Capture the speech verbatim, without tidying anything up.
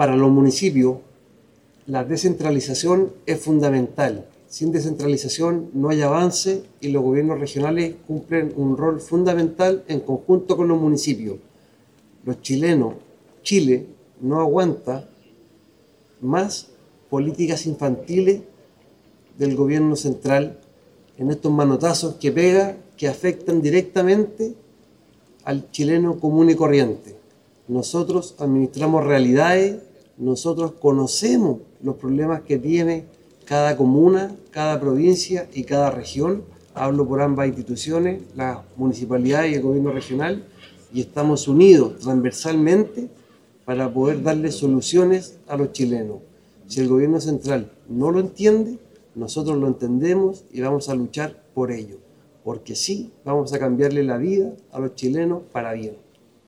para los municipios, la descentralización es fundamental. Sin descentralización no hay avance y los gobiernos regionales cumplen un rol fundamental en conjunto con los municipios. Los chilenos, Chile no aguanta más políticas infantiles del gobierno central en estos manotazos que pega, que afectan directamente al chileno común y corriente. Nosotros administramos realidades, nosotros conocemos los problemas que tiene cada comuna, cada provincia y cada región. Hablo por ambas instituciones, la municipalidad y el gobierno regional, y estamos unidos transversalmente para poder darle soluciones a los chilenos. Si el gobierno central no lo entiende, nosotros lo entendemos y vamos a luchar por ello, porque sí, vamos a cambiarle la vida a los chilenos para bien.